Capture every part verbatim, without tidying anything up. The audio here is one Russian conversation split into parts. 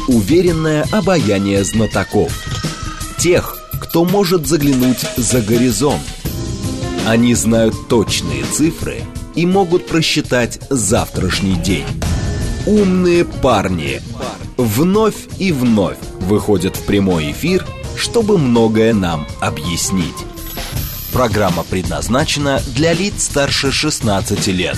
уверенное обаяние знатоков. Тех, кто может заглянуть за горизонт. Они знают точные цифры и могут просчитать завтрашний день. Умные парни вновь и вновь выходят в прямой эфир, чтобы многое нам объяснить. Программа предназначена для лиц старше шестнадцати лет.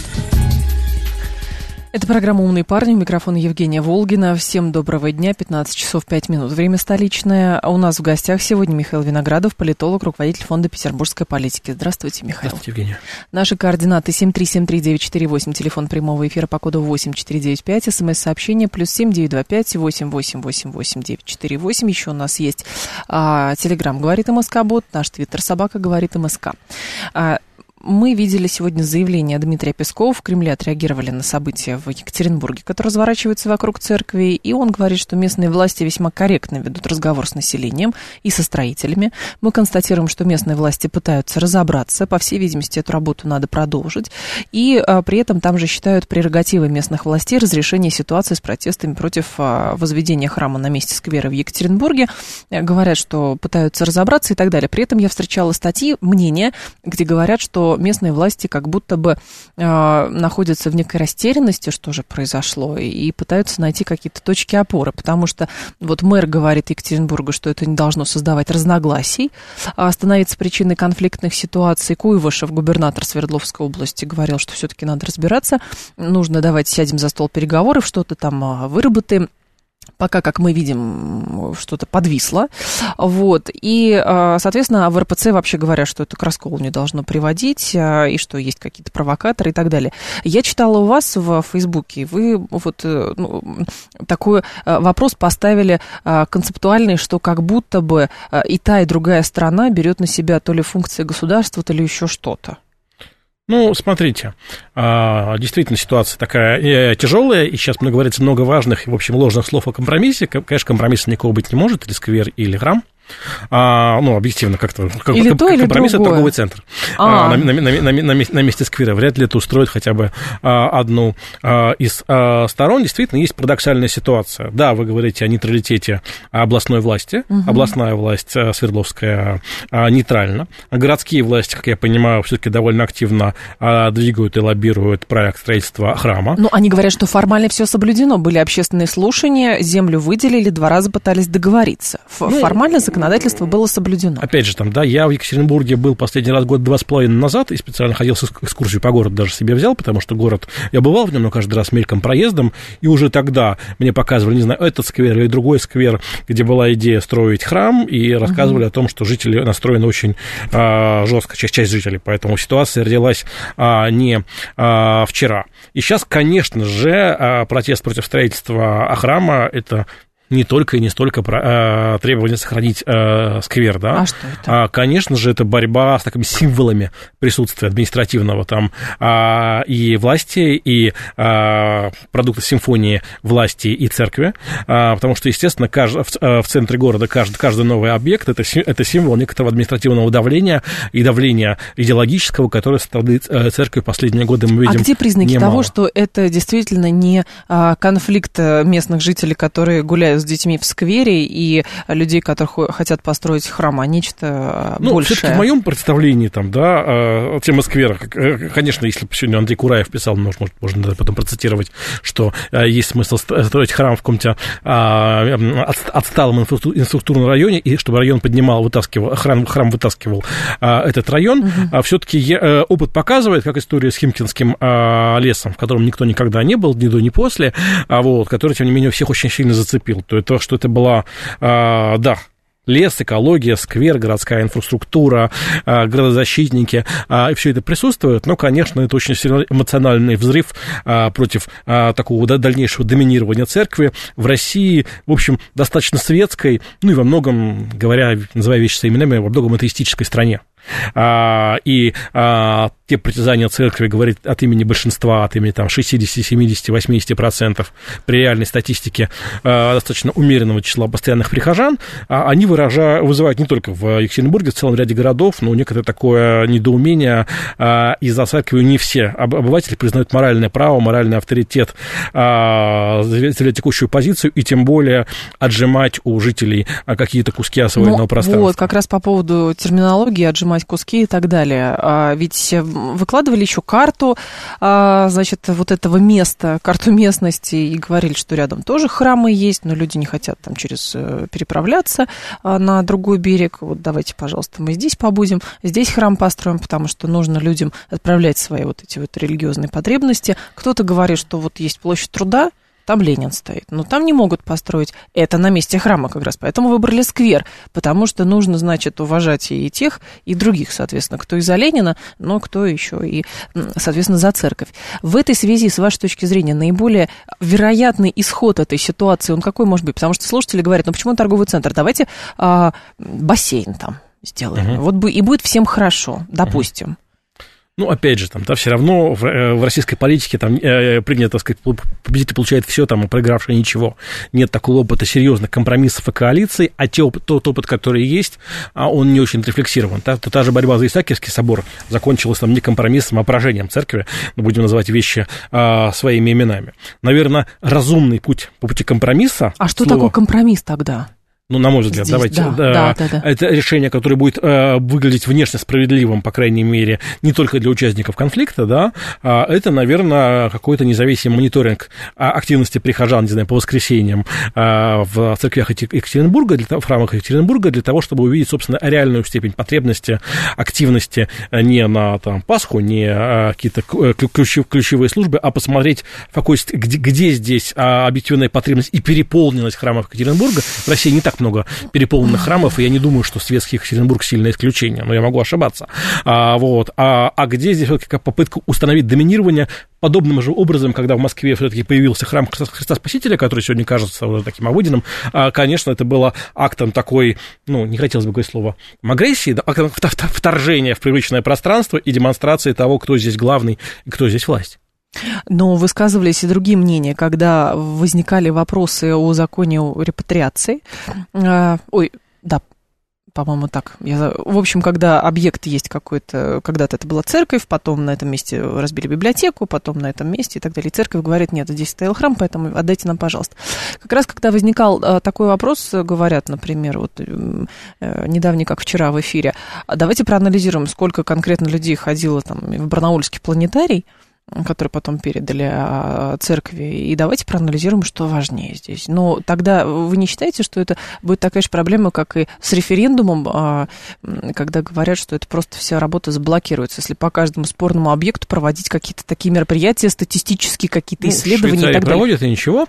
Это программа «Умные парни». Микрофон Евгения Волгина. Всем доброго дня. пятнадцать часов пять минут. Время столичное. А у нас в гостях сегодня Михаил Виноградов, политолог, руководитель фонда петербургской политики. Здравствуйте, Михаил. Здравствуйте, Евгения. Наши координаты семь три семь три девять четыре восемь, телефон прямого эфира по коду восемь четыре девять пять, смс-сообщение плюс семь девять два пять восемь восемь восемь восемь девять четыре восемь. Еще у нас есть а, Телеграм «Говорит МСК-бот», наш твиттер «Собака говорит МСК». А, Мы видели сегодня заявление Дмитрия Пескова. В Кремле отреагировали на события в Екатеринбурге, которые разворачиваются вокруг церкви. И он говорит, что местные власти весьма корректно ведут разговор с населением и со строителями. Мы констатируем, что местные власти пытаются разобраться. По всей видимости, эту работу надо продолжить. И а, при этом там же считают прерогативой местных властей разрешение ситуации с протестами против а, возведения храма на месте сквера в Екатеринбурге. Говорят, что пытаются разобраться и так далее. При этом я встречала статьи, мнения, где говорят, что местные власти как будто бы э, находятся в некой растерянности, что же произошло, и пытаются найти какие-то точки опоры, потому что вот мэр говорит Екатеринбурга, что это не должно создавать разногласий, а становиться причиной конфликтных ситуаций. Куйвышев, губернатор Свердловской области, говорил, что все-таки надо разбираться, нужно давайте сядем за стол переговоров, что-то там выработаем. Пока, как мы видим, что-то подвисло. Вот. И, соответственно, в эр пэ цэ вообще говорят, что это к расколу не должно приводить, и что есть какие-то провокаторы и так далее. Я читала у вас в Фейсбуке, вы вот ну, такой вопрос поставили концептуальный, что как будто бы и та, и другая страна берет на себя то ли функции государства, то ли еще что-то. Ну, смотрите, действительно ситуация такая тяжелая, и сейчас говорится много важных и, в общем, ложных слов о компромиссе. Конечно, компромисса никакого быть не может, или сквер, или храм. А, ну, объективно, как-то как, или то, или компромисс — это другое. Торговый центр а, на, на, на, на, на, на месте сквера. Вряд ли это устроит хотя бы а, одну а, из а, сторон. Действительно, есть парадоксальная ситуация. Да, вы говорите о нейтралитете областной власти. Угу. Областная власть а, Свердловская а, нейтральна. Городские власти, как я понимаю, все-таки довольно активно а, двигают и лоббируют проект строительства храма. Ну, они говорят, что формально все соблюдено. Были общественные слушания, землю выделили, два раза пытались договориться. Ф- ну, формально законодательство Законодательство было соблюдено. Опять же, там, да, я в Екатеринбурге был последний раз год два с половиной назад и специально ходил с экскурсию по городу, даже себе взял, потому что город, я бывал в нем, но каждый раз мельком проездом, и уже тогда мне показывали, не знаю, этот сквер или другой сквер, где была идея строить храм, и рассказывали uh-huh. о том, что жители настроены очень а, жестко, часть, часть жителей, поэтому ситуация родилась а, не а, вчера. И сейчас, конечно же, а, протест против строительства храма — это не только и не столько про, э, требование сохранить э, сквер, да. А что это? А, конечно же, это борьба с такими символами присутствия административного там а, и власти, и а, продукта симфонии власти и церкви, а, потому что, естественно, кажд, в, в центре города каждый, каждый новый объект это, это символ некоторого административного давления и давления идеологического, которое со стороны церкви в последние годы мы видим. А где признаки немало. того, что это действительно не а, конфликт местных жителей, которые гуляют с детьми в сквере, и людей, которые хотят построить храм, а нечто ну, большее? Все-таки в моем представлении, там, да, тема сквера, конечно, если бы сегодня Андрей Кураев писал, может, можно потом процитировать, что есть смысл строить храм в каком-то отсталом инфраструктурном районе, и чтобы район поднимал, вытаскивал, храм, храм вытаскивал этот район. Угу. Все-таки опыт показывает, как история с Химкинским лесом, в котором никто никогда не был, ни до, ни после, вот, который, тем не менее, всех очень сильно зацепил. То это, что это была, а, да, лес, экология, сквер, городская инфраструктура, а, градозащитники, а, и все это присутствует, но, конечно, это очень сильный эмоциональный взрыв а, против а, такого да, дальнейшего доминирования церкви в России, в общем, достаточно светской, ну и во многом, говоря, называя вещи своими именами, во многом атеистической стране. А, и а, те притязания церкви говорят от имени большинства, от имени там, шестьдесят, семьдесят, восемьдесят процентов при реальной статистике а, достаточно умеренного числа постоянных прихожан, а, они выражают, вызывают не только в Екатеринбурге, в целом ряде городов, но некоторое такое недоумение а, из-за церкви не все обыватели признают моральное право, моральный авторитет а, заявлять текущую позицию и тем более отжимать у жителей а, какие-то куски освоенного ну, пространства. Вот, как раз по поводу терминологии, отжимать куски и так далее. А, ведь выкладывали еще карту, а, значит, вот этого места, карту местности, и говорили, что рядом тоже храмы есть, но люди не хотят там через переправляться а, на другой берег. Вот давайте, пожалуйста, мы здесь побудем, здесь храм построим, потому что нужно людям отправлять свои вот эти вот религиозные потребности. Кто-то говорит, что вот есть площадь Труда, там Ленин стоит, но там не могут построить. Это на месте храма как раз, поэтому выбрали сквер, потому что нужно, значит, уважать и тех, и других, соответственно, кто и за Ленина, но кто еще и, соответственно, за церковь. В этой связи, с вашей точки зрения, наиболее вероятный исход этой ситуации, он какой может быть? Потому что слушатели говорят, ну почему торговый центр? Давайте а, бассейн там сделаем, угу. вот бы, и будет всем хорошо, допустим. Угу. Ну, опять же, там, да, все равно в, в российской политике там э, принято, так сказать, победитель получает все, там, а проигравший ничего. Нет такого опыта серьезных компромиссов и коалиций, а те, тот опыт, который есть, он не очень рефлексирован. Та, та же борьба за Исаакиевский собор закончилась там не компромиссом, а поражением церкви, ну, будем называть вещи э, своими именами. Наверное, разумный путь по пути компромисса... А что слово... такое компромисс тогда? Ну, на мой взгляд, здесь, давайте, да, да, да, да, да. Это решение, которое будет э, выглядеть внешне справедливым, по крайней мере, не только для участников конфликта, да, а это, наверное, какой-то независимый мониторинг активности прихожан, не знаю, по воскресеньям э, в церквях Екатеринбурга, для, в храмах Екатеринбурга, для того, чтобы увидеть, собственно, реальную степень потребности, активности не на там, Пасху, не а, какие-то ключевые, ключевые службы, а посмотреть, в какой, где, где здесь а, объективная потребность и переполненность храмов Екатеринбурга. В России не так много переполненных храмов, и я не думаю, что светский Екатеринбург сильное исключение, но я могу ошибаться. А, вот. а, а где здесь вот как попытка установить доминирование подобным же образом, когда в Москве все-таки появился храм Христа Спасителя, который сегодня кажется уже таким обыденным, а, конечно, это было актом такой, ну, не хотелось бы говорить слово, агрессии, да, актом вторжения в привычное пространство и демонстрации того, кто здесь главный и кто здесь власть. Но высказывались и другие мнения, когда возникали вопросы о законе о репатриации. Ой, да, по-моему, так. Я, в общем, когда объект есть какой-то, когда-то это была церковь, потом на этом месте разбили библиотеку, потом на этом месте и так далее. И церковь говорит, нет, здесь стоял храм, поэтому отдайте нам, пожалуйста. Как раз, когда возникал такой вопрос, говорят, например, вот недавний, как вчера в эфире, давайте проанализируем, сколько конкретно людей ходило там в Барнаульский планетарий, который потом передали церкви, и давайте проанализируем, что важнее здесь. Но тогда вы не считаете, что это будет такая же проблема, как и с референдумом, когда говорят, что это просто вся работа заблокируется, если по каждому спорному объекту проводить какие-то такие мероприятия, статистические какие-то ну, исследования и так далее? Проводят, и ничего.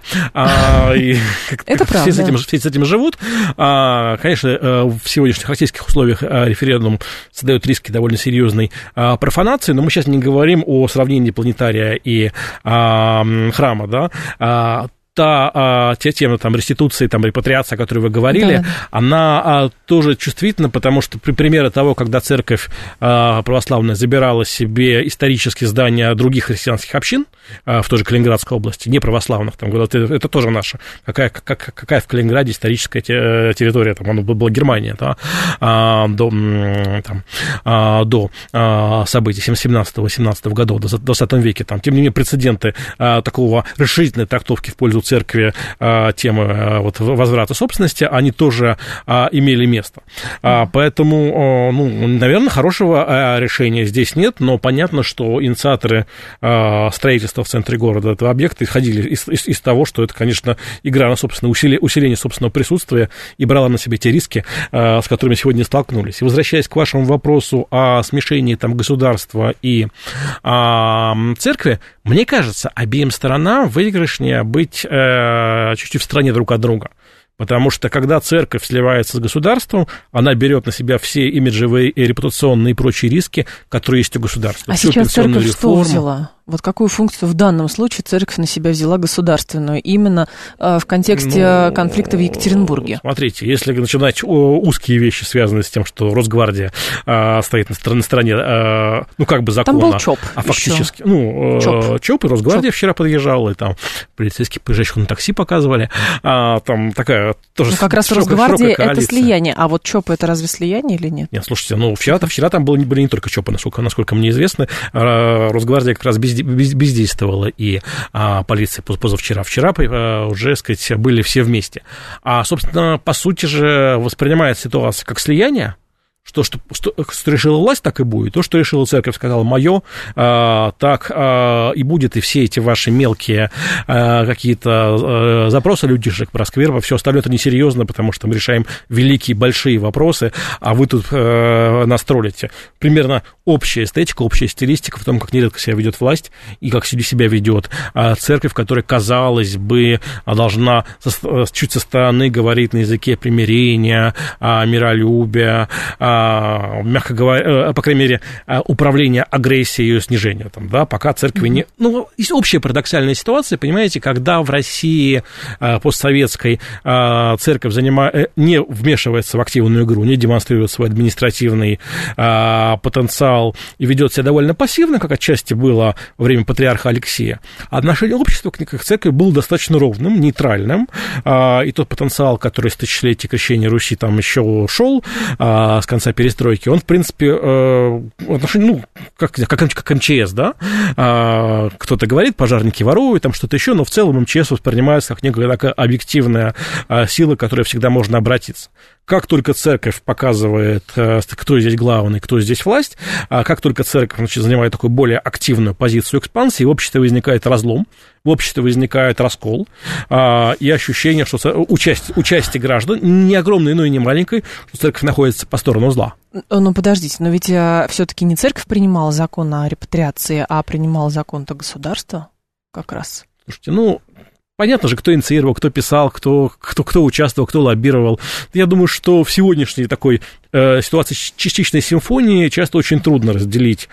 Это правда. Все с этим живут. Конечно, в сегодняшних российских условиях референдум создает риски довольно серьезной профанации, но мы сейчас не говорим о сравнении планетария и а, храма, да, а, та а, те темы, там, реституции, там, репатриация, о которой вы говорили, да. она а, тоже чувствительна, потому что при примере того, когда церковь а, православная забирала себе исторические здания других христианских общин а, в той же Калининградской области, не православных, там, это, это тоже наша, какая, как, какая в Калининграде историческая территория, там, она была Германия, да, а, до, там, а, до а, событий семнадцатого-восемнадцатого годов, до двадцатом веке, там, тем не менее, прецеденты а, такого расширительной трактовки в пользу церкви а, темы а, вот, возврата собственности, они тоже а, имели место. А, поэтому, а, ну, наверное, хорошего а, решения здесь нет, но понятно, что инициаторы а, строительства в центре города этого объекта исходили из, из, из того, что это, конечно, игра на собственное усилие, усиление собственного присутствия и брала на себя те риски, а, с которыми сегодня столкнулись. И возвращаясь к вашему вопросу о смешении там, государства и а, церкви, мне кажется, обеим сторонам выигрышнее быть чуть-чуть в стороне друг от друга. Потому что, когда церковь сливается с государством, она берет на себя все имиджевые и репутационные и прочие риски, которые есть у государства. А Всю сейчас церковь реформу. что взяла? Вот какую функцию в данном случае церковь на себя взяла государственную, именно э, в контексте ну, конфликта в Екатеринбурге? Смотрите, если начинать узкие вещи, связанные с тем, что Росгвардия э, стоит на стороне, на стороне э, ну, как бы закона. Там был ЧОП а фактически, еще. ну, ЧОП. ЧОП, и Росгвардия ЧОП. Вчера подъезжала, и там полицейские приезжающих на такси показывали. А, там такая тоже ну, как раз широкая, Росгвардия это слияние, а вот ЧОП это разве слияние или нет? Нет, слушайте, ну, вчера, вчера там были, были не только ЧОПы, насколько, насколько мне известно. Росгвардия как раз без бездействовала, и а, полиция позавчера. Вчера а, уже, так сказать, были все вместе. А, собственно, по сути же воспринимается ситуация как слияние. Что, что, что, что решила власть, так и будет. То, что решила церковь, сказала мое, а, так а, и будет. И все эти ваши мелкие а, какие-то а, запросы людишек про сквер, все остальное это несерьезно, потому что мы решаем великие, большие вопросы, а вы тут а, нас троллите. Примерно общая эстетика, общая стилистика в том, как нередко себя ведет власть и как себя ведет а, церковь, которая, казалось бы, должна со, чуть со стороны говорить на языке примирения, а, миролюбия, мягко говоря, по крайней мере, управление агрессией и ее снижением. Там, да, пока церкви не... Ну, есть общая парадоксальная ситуация, понимаете, когда в России постсоветской церковь занимает, не вмешивается в активную игру, не демонстрирует свой административный потенциал и ведет себя довольно пассивно, как отчасти было во время патриарха Алексея, отношение общества к церкви было достаточно ровным, нейтральным, и тот потенциал, который с тысячелетия крещения Руси там еще шел с конца перестройки, он, в принципе, э, ну, как, как, как МЧС, да, э, кто-то говорит, пожарники воруют, там что-то еще, но в целом МЧС воспринимается как некая такая объективная э, сила, к которой всегда можно обратиться. Как только церковь показывает, кто здесь главный, кто здесь власть, как только церковь, значит, занимает такую более активную позицию экспансии, в обществе возникает разлом, в обществе возникает раскол и ощущение, что участие, участие граждан, не огромной, но и не маленькой, что церковь находится по сторону зла. Ну, подождите, но ведь все-таки не церковь принимала закон о репатриации, а принимала закон-то государство как раз. Слушайте, ну... Понятно же, кто инициировал, кто писал, кто, кто, кто участвовал, кто лоббировал. Я думаю, что в сегодняшней такой э, ситуации частичной симфонии часто очень трудно разделить.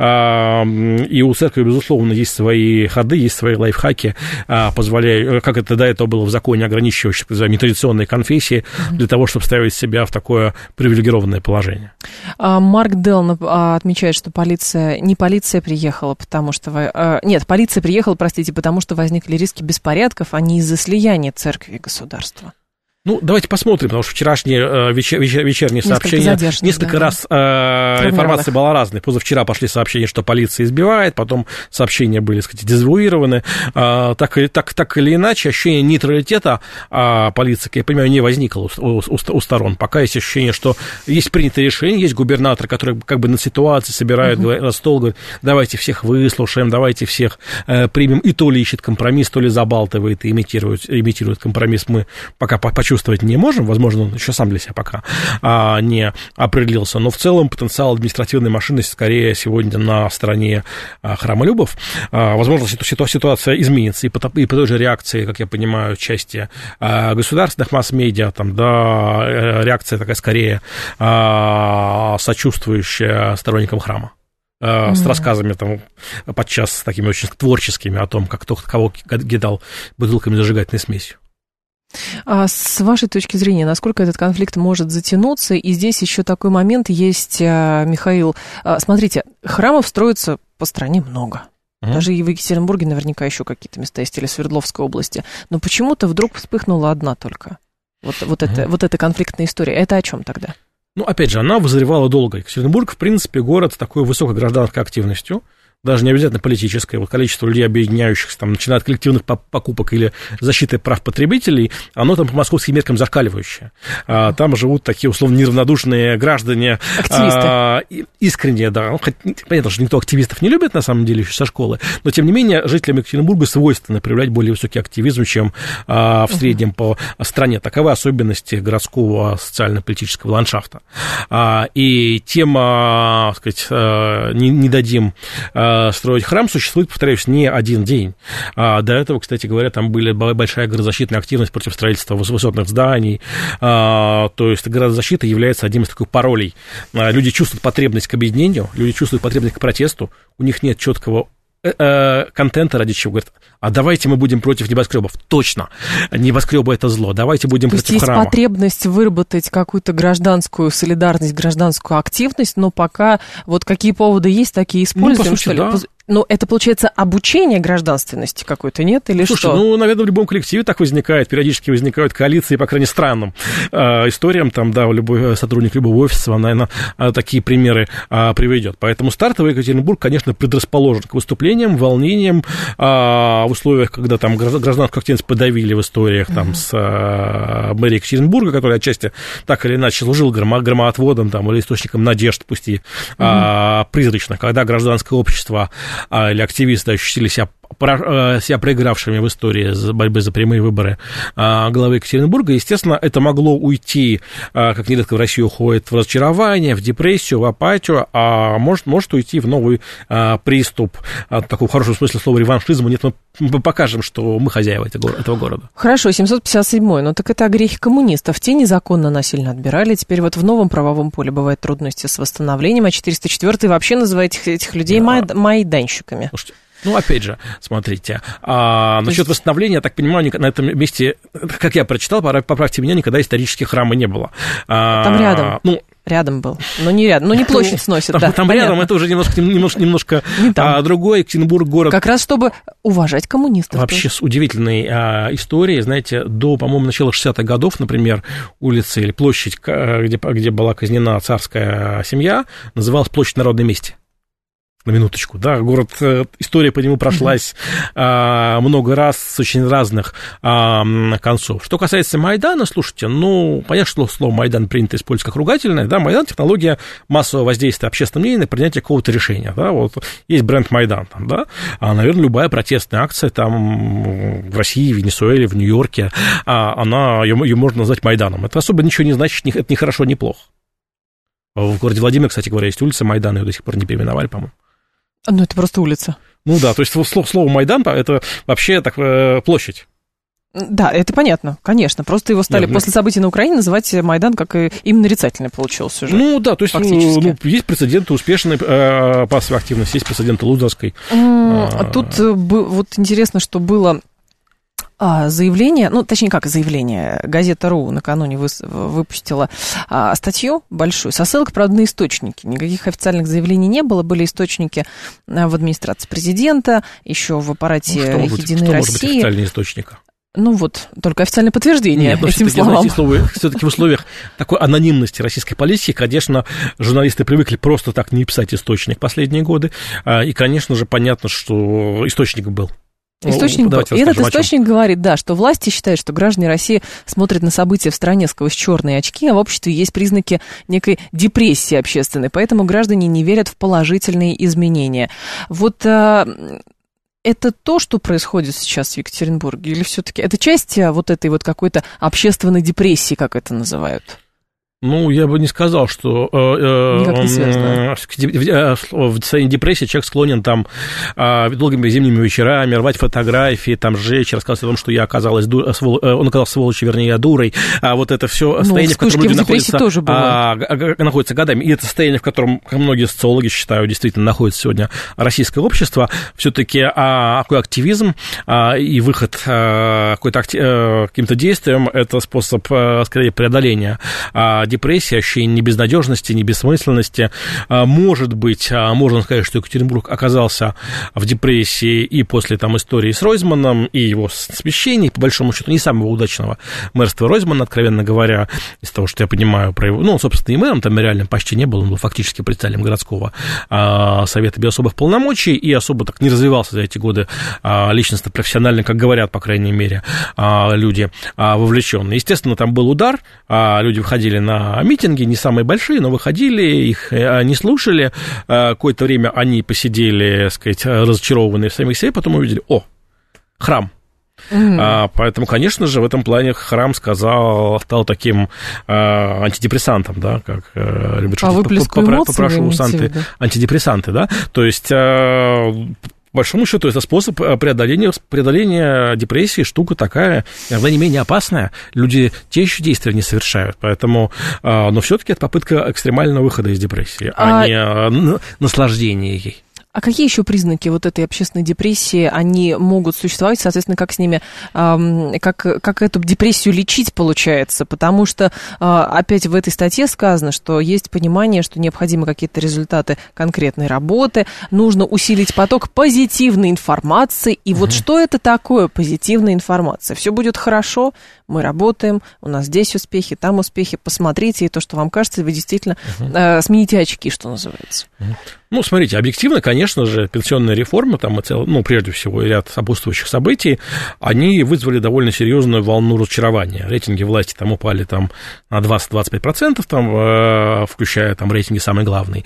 А, и у церкви, безусловно, есть свои ходы, есть свои лайфхаки, а, позволяя, как это до этого было в законе, ограничивающем нетрадиционные конфессии, для того, чтобы ставить себя в такое привилегированное положение. Марк Делн отмечает, что полиция, не полиция приехала, потому что... Нет, полиция приехала, простите, потому что возникли риски беспорядков, а не из-за слияния церкви и государства. Ну, давайте посмотрим, потому что вчерашние э, вечер, вечер, вечерние несколько сообщения, задержанных, несколько да, раз э, информация была разной. Позавчера пошли сообщения, что полиция избивает, потом сообщения были, так сказать, дезавуированы. Э, так, так, так или иначе, ощущение нейтралитета э, полиции, как я понимаю, не возникло у, у, у сторон. Пока есть ощущение, что есть принятое решение, есть губернатор, который как бы на ситуации собирает uh-huh. говорит, на стол, говорит, давайте всех выслушаем, давайте всех э, примем. И то ли ищет компромисс, то ли забалтывает и имитирует, имитирует компромисс. Мы пока по чувствовать не можем, возможно, он еще сам для себя пока а, не определился, но в целом потенциал административной машины скорее сегодня на стороне а, храмолюбов. А, возможно, ситуация изменится и по, и по той же реакции, как я понимаю, части а, государственных масс-медиа, там, да, реакция такая скорее а, сочувствующая сторонникам храма. Mm-hmm. С рассказами там, подчас такими очень творческими о том, как кто кого кидал бутылками зажигательной смесью. А с вашей точки зрения, насколько этот конфликт может затянуться? И здесь еще такой момент есть, Михаил. Смотрите, храмов строится по стране много. Mm-hmm. Даже и в Екатеринбурге наверняка еще какие-то места есть, или в Свердловской области. Но почему-то вдруг вспыхнула одна только. Вот, вот, mm-hmm. это, вот эта конфликтная история. Это о чем тогда? Ну, опять же, она вызревала долго. Екатеринбург, в принципе, город с такой высокой гражданской активностью, даже не обязательно политическое, вот количество людей, объединяющихся, там, начиная от коллективных покупок или защиты прав потребителей, оно там по московским меркам зашкаливающее. А, там живут такие, условно, неравнодушные граждане. Активисты. А, искренние, да. Хоть, понятно, что никто активистов не любит, на самом деле, еще со школы, но, тем не менее, жителям Екатеринбурга свойственно проявлять более высокий активизм, чем а, в среднем uh-huh. по стране. Таковы особенности городского социально-политического ландшафта. А, и тема, так сказать, не, не дадим строить храм существует, повторяюсь, не один день. А, до этого, кстати говоря, там была большая градозащитная активность против строительства высотных зданий. А, то есть градозащита является одним из таких паролей. А, люди чувствуют потребность к объединению, люди чувствуют потребность к протесту, у них нет четкого контента, ради чего говорят, а давайте мы будем против небоскребов. Точно, небоскребы — это зло, давайте будем То против есть храма. Есть потребность выработать какую-то гражданскую солидарность, гражданскую активность, но пока вот какие поводы есть, такие используем, ну, по сути, что ли? Да. Ну, это, получается, обучение гражданственности какой-то, нет? Или Слушай, что? ну, наверное, в любом коллективе так возникает, периодически возникают коалиции, по крайней странным э, историям, там, да, любой сотрудник любого офиса, наверное, такие примеры э, приведет. Поэтому стартовый Екатеринбург, конечно, предрасположен к выступлениям, волнениям э, в условиях, когда там гражданскую активность подавили в историях там, с э, мэрией Екатеринбурга, которая отчасти так или иначе служил громо- громоотводом там, или источником надежд, пусть и э, призрачно, когда гражданское общество или активисты ощутили себя, себя проигравшими в истории борьбы за прямые выборы главы Екатеринбурга, естественно, это могло уйти, как нередко в России уходит, в разочарование, в депрессию, в апатию, а может, может уйти в новый приступ, такого в хорошем смысле слова реваншизма. Нет, мы покажем, что мы хозяева этого города. Хорошо, семьсот пятьдесят седьмой, но так это огрехи коммунистов. Те незаконно насильно отбирали, теперь вот в новом правовом поле бывают трудности с восстановлением, а четыреста четвёртый вообще называет этих, этих людей да. май, майданщиками. Слушайте, ну, опять же, смотрите, а, насчет есть... восстановления, я так понимаю, на этом месте, как я прочитал, поправьте меня, никогда исторических храма не было. А, Там рядом. Ну, Рядом был, но не рядом, ну не площадь сносит, там, да. Там рядом это уже немножко, немножко, немножко а, другой Екатеринбург город. Как раз чтобы уважать коммунистов. Вообще тоже. С удивительной а, историей, знаете, до, по-моему, начала шестидесятых годов, например, улица или площадь, где, где была казнена царская семья, называлась площадь Народной мести. На минуточку, да, город, история по нему прошлась mm-hmm. а, много раз с очень разных а, концов. Что касается Майдана, слушайте, ну, понятно, что слово Майдан принято использовать как ругательное, да, Майдан — технология массового воздействия общественного мнения на принятие какого-то решения, да, вот есть бренд Майдан, там, да, а, наверное, любая протестная акция там в России, в Венесуэле, в Нью-Йорке, а, она, ее, ее можно назвать Майданом. Это особо ничего не значит, это не хорошо, не плохо. В городе Владимир, кстати говоря, есть улица Майдана, ее до сих пор не переименовали, по-моему. Ну, это просто улица. Ну да, то есть слово, слово Майдан — это вообще так, площадь. Да, это понятно, конечно. Просто его стали Нет, после событий на Украине называть Майдан, как и именно нарицательный получился уже. Ну да, то есть ну, есть прецеденты успешной э, пассовой активности, есть прецеденты лузерской. А тут вот интересно, что было... заявление, ну, точнее, как заявление, Газета.ру накануне выпустила а, статью большую со ссылкой, правда, на источники. Никаких официальных заявлений не было, были источники в администрации президента, еще в аппарате ну, что «Единой что России». Может быть официальный источник? Ну вот, только официальное подтверждение Нет, этим словам. Все-таки в условиях такой анонимности российской политики, конечно, журналисты привыкли просто так не писать источник последние годы, и, конечно же, понятно, что источник был. Источник, ну, и этот источник говорит, да, что власти считают, что граждане России смотрят на события в стране сквозь черные очки, а в обществе есть признаки некой депрессии общественной, поэтому граждане не верят в положительные изменения. Вот а, это то, что происходит сейчас в Екатеринбурге, или все-таки это часть вот этой вот какой-то общественной депрессии, как это называют? Ну, я бы не сказал, что Никак не связано. в состоянии депрессии человек склонен там долгими зимними вечерами рвать фотографии, там сжечь, рассказывать о том, что я оказалась, он оказался сволочью, вернее, я дурой, а вот это все состояние, ну, в котором люди находятся, тоже а, находятся годами, и это состояние, в котором, как многие социологи считают, действительно находится сегодня российское общество, все-таки а, какой активизм а, и выход а, какой-то каким-то действием, это способ, скорее, преодоления а, депрессии, ощущение небезнадежности, небессмысленности. Может быть, можно сказать, что Екатеринбург оказался в депрессии и после там истории с Ройзманом, и его смещений, по большому счету, не самого удачного мэрства Ройзмана, откровенно говоря, из того, что я понимаю про его... Ну, собственно, и мэром там реально почти не был, он был фактически председателем городского а, совета без особых полномочий, и особо так не развивался за эти годы а, личностно, профессионально, как говорят, по крайней мере, а, люди а, вовлеченные. Естественно, там был удар, а, люди выходили на митинги, не самые большие, но выходили, их не слушали. Какое-то время они посидели, так сказать, разочарованные в самих себе, потом увидели, о, храм. Mm-hmm. А, поэтому, конечно же, в этом плане храм сказал, стал таким а, антидепрессантом, да, как а, любят шутить, попрошу анти, антидепрессанты, да, то есть... А, по большому счету, это способ преодоления, преодоления депрессии, штука такая, иногда не менее опасная. Люди те еще действия не совершают, поэтому, но все-таки это попытка экстремального выхода из депрессии, а, а не наслаждения ей. А какие еще признаки вот этой общественной депрессии, они могут существовать, соответственно, как с ними, эм, как, как эту депрессию лечить получается? Потому что, э, опять в этой статье сказано, что есть понимание, что необходимы какие-то результаты конкретной работы, нужно усилить поток позитивной информации. И угу. вот что это такое позитивная информация? Все будет хорошо, мы работаем, у нас здесь успехи, там успехи, посмотрите, и то, что вам кажется, вы действительно угу. э, смените очки, что называется. Угу. Ну, смотрите, объективно, конечно же, пенсионная реформа, там, и цел, ну, прежде всего, ряд сопутствующих событий, они вызвали довольно серьезную волну разочарования. Рейтинги власти там упали там, на двадцать-двадцать пять процентов, там, э, включая там, рейтинги самой главной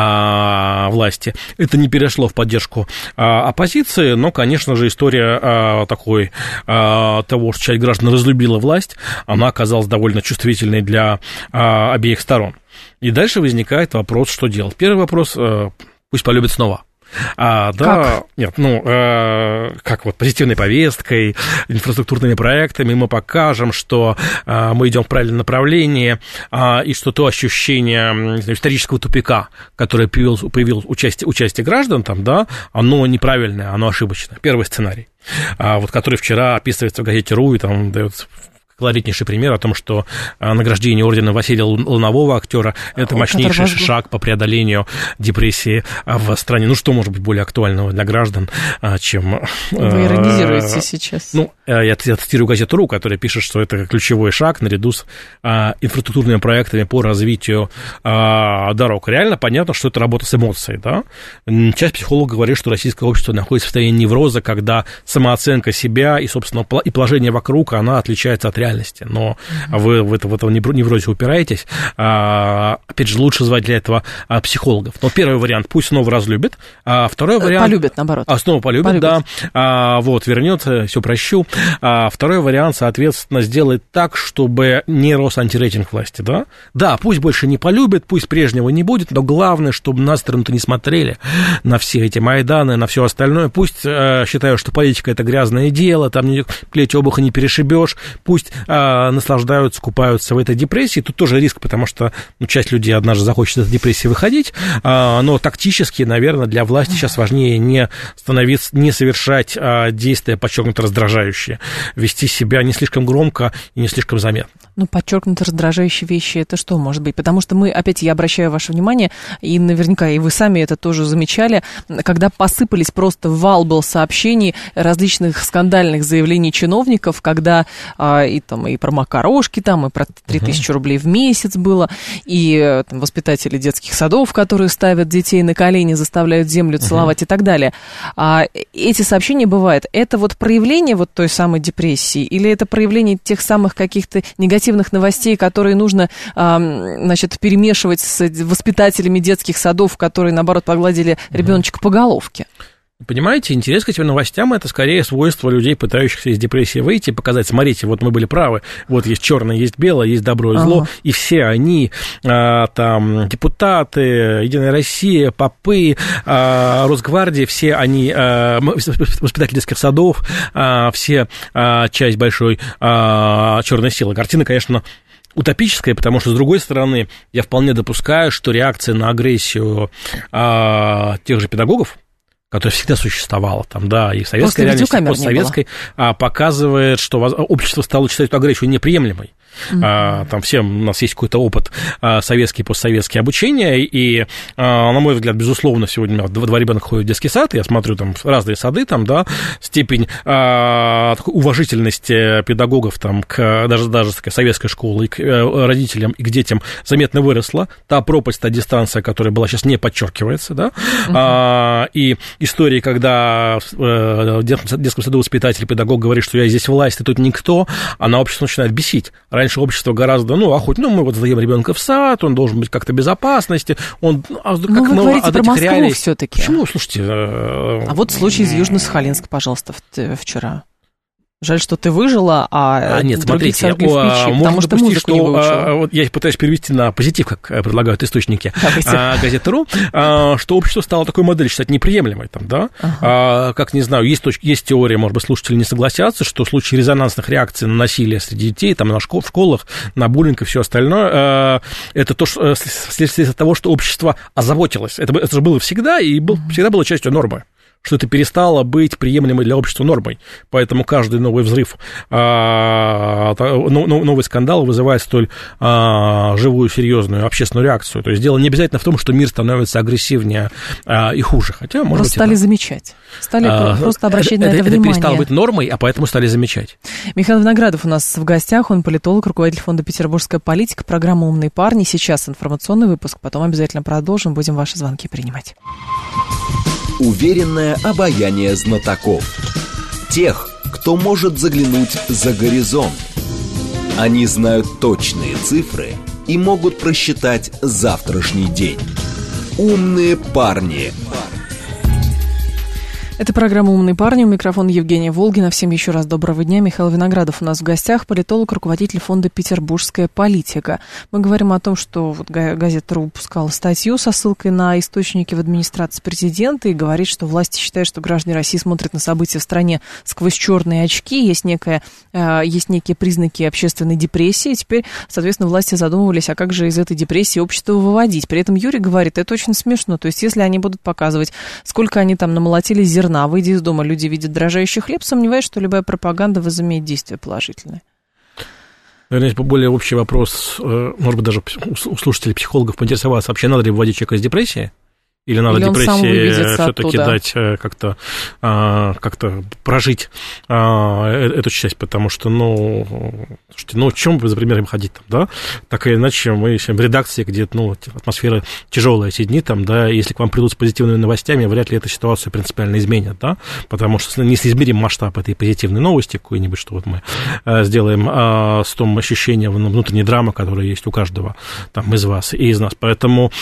э, власти. Это не перешло в поддержку э, оппозиции, но, конечно же, история э, такой, э, того, что часть граждан разлюбила власть, она оказалась довольно чувствительной для э, обеих сторон. И дальше возникает вопрос, что делать. Первый вопрос, э, пусть полюбят снова. А, да, как? Нет, ну, э, как вот позитивной повесткой, инфраструктурными проектами мы покажем, что э, мы идем в правильном направлении, э, и что то ощущение не знаю, исторического тупика, которое появилось, появилось участие, участие граждан, там, да, оно неправильное, оно ошибочное. Первый сценарий, э, вот, который вчера описывается в газете «Ру», и там дается колоритнейший пример о том, что награждение ордена Василия Лунового, актера, это мощнейший шаг по преодолению депрессии в стране. Ну, что может быть более актуального для граждан, чем... Вы иронизируете сейчас. Ну, я, я цитирую газету «Ру», которая пишет, что это ключевой шаг наряду с инфраструктурными проектами по развитию дорог. Реально понятно, что это работа с эмоцией, да? Часть психологов говорит, что российское общество находится в состоянии невроза, когда самооценка себя и, собственно, и положение вокруг, она отличается от реальности. Но mm-hmm. вы в, это, в этом неврозе упираетесь. А, опять же, лучше звать для этого а, психологов. Но первый вариант, пусть снова разлюбит. А второй вариант... Полюбит, наоборот. А, снова полюбит, полюбит. да. А, вот, вернется, все прощу. А, второй вариант, соответственно, сделает так, чтобы не рос антирейтинг власти, да? Да, пусть больше не полюбит, пусть прежнего не будет, но главное, чтобы на сторону-то не смотрели на все эти Майданы, на все остальное. Пусть а, считают, что политика — это грязное дело, там плеть обуха не перешибешь, пусть наслаждаются, купаются в этой депрессии. Тут тоже риск, потому что ну, часть людей однажды захочет из этой депрессии выходить, но тактически, наверное, для власти сейчас важнее не становиться, не совершать действия подчеркнуто раздражающие, вести себя не слишком громко и не слишком заметно. Ну, подчеркнуто раздражающие вещи, это что может быть? Потому что мы, опять я обращаю ваше внимание, и наверняка и вы сами это тоже замечали, когда посыпались просто вал был сообщений, различных скандальных заявлений чиновников, когда а, и там и про макарошки, там, и про три тысячи рублей в месяц было, и там, воспитатели детских садов, которые ставят детей на колени, заставляют землю целовать uh-huh. и так далее. А, эти сообщения бывают. Это вот проявление вот той самой депрессии, или это проявление тех самых каких-то негативных новостей, которые нужно, а, значит, перемешивать с воспитателями детских садов, которые, наоборот, погладили uh-huh. ребеночка по головке? Понимаете, интерес к этим новостям — это скорее свойство людей, пытающихся из депрессии выйти, показать, смотрите, вот мы были правы, вот есть черное, есть белое, есть добро и зло, ага. и все они, а, там, депутаты, Единая Россия, попы, а, Росгвардия, все они, а, воспитатели детских садов, а, все а, часть большой а, черной силы. Картина, конечно, утопическая, потому что, с другой стороны, я вполне допускаю, что реакция на агрессию а, тех же педагогов, которая всегда существовала там, да, и в советской реальности, и постсоветской, показывает, что общество стало считать эту агрессию неприемлемой. Mm-hmm. А, там всем у нас есть какой-то опыт а, советский, постсоветский обучения, и, а, на мой взгляд, безусловно, сегодня два ребенка ходят в детский сад, я смотрю там разные сады, там, да, степень а, такой уважительности педагогов там, к, даже, даже к советской школе, и к а, родителям, и к детям заметно выросла. Та пропасть, та дистанция, которая была, сейчас не подчеркивается, да, mm-hmm. а, и истории, когда в детском саду воспитатель, педагог говорит, что я здесь власть, ты тут никто, она общество начинает бесить. Раньше общество гораздо, ну, охоть, ну, мы вот сдаем ребенка в сад, он должен быть как-то в безопасности, он... А, ну, как, вы ну, говорите про Москву реалий... все-таки. Почему, слушайте... А вот случай из Южно-Сахалинска, пожалуйста, вчера. Жаль, что ты выжила, а, а нет, других смотрите, сожгли в печи, потому что музыку что, не выучила. А, вот я пытаюсь перевести на позитив, как предлагают источники а, газеты.ру, а, что общество стало такой моделью считать неприемлемой. Там, да? ага. а, как, не знаю, есть, точки, есть теория, может быть, слушатели не согласятся, что в случае резонансных реакций на насилие среди детей, там, на школ, в школах, на буллинг и все остальное, а, это то, что, следствие того, что общество озаботилось. Это, это же было всегда, и был, всегда было частью нормы, что это перестало быть приемлемой для общества нормой. Поэтому каждый новый взрыв, новый скандал вызывает столь живую, серьезную общественную реакцию. То есть дело не обязательно в том, что мир становится агрессивнее и хуже. Хотя, может просто быть, стали это... замечать. Стали а, просто обращать это, на это, это внимание. Это перестало быть нормой, а поэтому стали замечать. Михаил Виноградов у нас в гостях. Он политолог, руководитель фонда «Петербургская политика», программа «Умные парни». Сейчас информационный выпуск, потом обязательно продолжим. Будем ваши звонки принимать. Уверенное обаяние знатоков. Тех, кто может заглянуть за горизонт. Они знают точные цифры и могут просчитать завтрашний день. Умные парни. Это программа «Умные парни». У микрофона Евгения Волгина. Всем еще раз доброго дня. Михаил Виноградов у нас в гостях, политолог, руководитель фонда «Петербургская политика». Мы говорим о том, что вот газета.ру выпускала статью со ссылкой на источники в администрации президента и говорит, что власти считают, что граждане России смотрят на события в стране сквозь черные очки. Есть, некая, есть некие признаки общественной депрессии. Теперь, соответственно, власти задумывались, а как же из этой депрессии общество выводить. При этом Юрий говорит, это очень смешно. То есть, если они будут показывать, сколько они там намолотили зерна, выйдя из дома, люди видят дрожащий хлеб, сомневаюсь, что любая пропаганда возымеет действие положительное. Наверное, более общий вопрос, может быть, даже у слушателей психологов поинтересоваться, вообще надо ли выводить человека из депрессии? Или надо Или депрессии все-таки дать как-то, как-то прожить эту часть, потому что, ну, слушайте, ну, в чем вы за примером ходить там, да? Так или иначе, мы в редакции, где, ну, атмосфера тяжелая эти дни, там, да, если к вам придут с позитивными новостями, вряд ли эта ситуацию принципиально изменит, да, потому что несоизмерим масштаб этой позитивной новости какой-нибудь, что вот мы сделаем с том ощущением внутренней драмы, которая есть у каждого там из вас и из нас, поэтому,